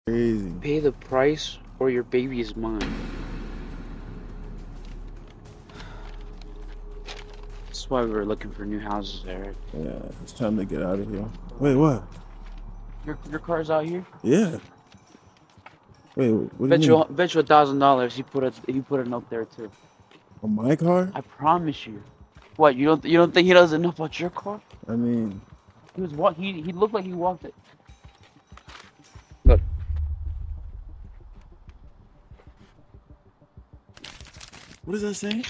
Crazy. Pay the price or your baby is mine. That's why we were looking for new houses, Eric. Yeah, it's time to get out of here. Wait, what? Your car's out here? Yeah. Wait, what do you mean? Bet you $1,000 he put a note there too. On my car? I promise you. What, you don't think he doesn't know about your car? I mean, He looked like he walked it. Look. what does that say?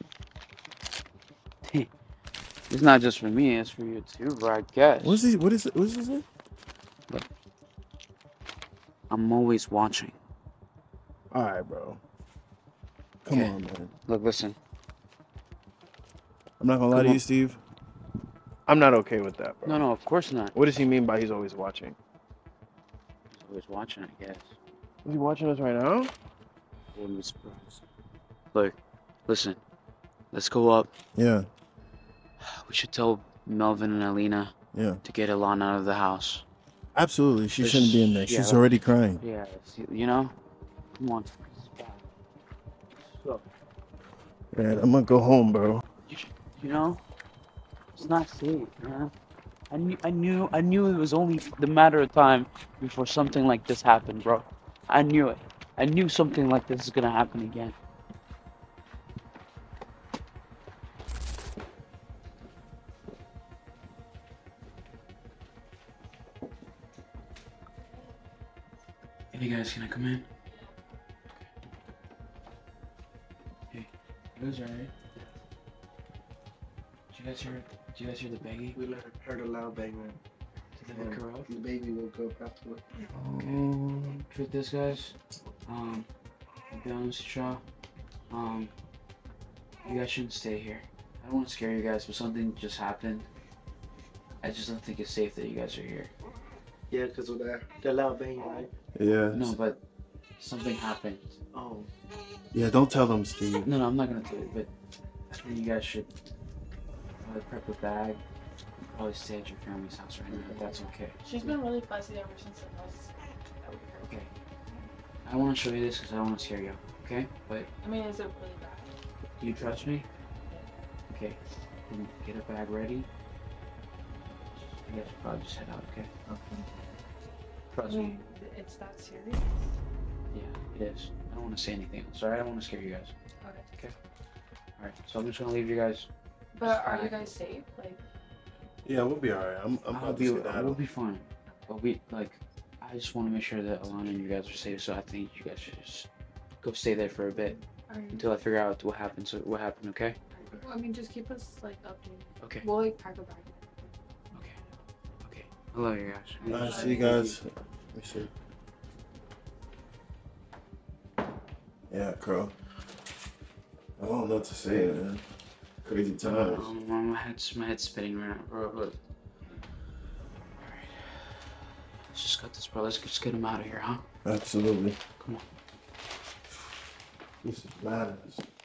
It's not just for me, it's for you too, bro, I guess. What is this say? Look. I'm always watching. Alright, bro. Come on, man. Look, listen. I'm not gonna lie to you, Steve. I'm not okay with that, bro. No, of course not. What does he mean by he's always watching? He's always watching, I guess. Is he watching us right now? I wouldn't be surprised. Look, listen. Let's go up. Yeah. We should tell Melvin and Alina Yeah. to get Alana out of the house. Absolutely. She shouldn't be in there. Yeah, She's already crying. Yeah, you know? Come on. So, Man, I'm gonna go home, bro. you know? It's not safe, man. I knew it was only the matter of time before something like this happened, bro. I knew it. I knew something like this is gonna happen again. Hey guys, can I come in? Hey, you guys alright? Did you guys hear the banging? We heard a loud bang, man. Did they wake her up? The baby woke up afterward. Truth is, guys, I'll be honest with y'all, you guys shouldn't stay here. I don't want to scare you guys, but something just happened. I just don't think it's safe that you guys are here. Yeah, because of the loud bang, right? Yeah. No, but something happened. Oh. Yeah, don't tell them, Steve. No, I'm not gonna tell you, but I think you guys should probably prep a bag. Probably stay at your family's house right now, if that's okay. She's been really fussy ever since it was. Okay. I want to show you this because I don't want to scare you, okay? But I mean, is it really bad? do you trust me? Okay. Then get a bag ready. You guys should probably just head out, okay? Okay. Trust I me. mean, it's that serious? Yeah, it is. I don't want to say anything. Sorry, I don't want to scare you guys. Okay. Alright, so I'm just gonna leave you guys. But are you guys safe? Like, Yeah, we'll be alright. I'm about to skedaddle. We'll be fine. But I just want to make sure that Alana and you guys are safe, so I think you guys should just go stay there for a bit until I figure out what happened. So what happened, okay? well, I mean, just keep us like updated. Okay. We'll like pack a bag. Okay. I love you guys. Alright, see you guys. Let me see. Yeah, Crow. I don't know what to say, man. Crazy times. My head's spinning right now, bro. But alright, let's just cut this, bro. Let's just get him out of here, huh? Absolutely. Come on. This is madness.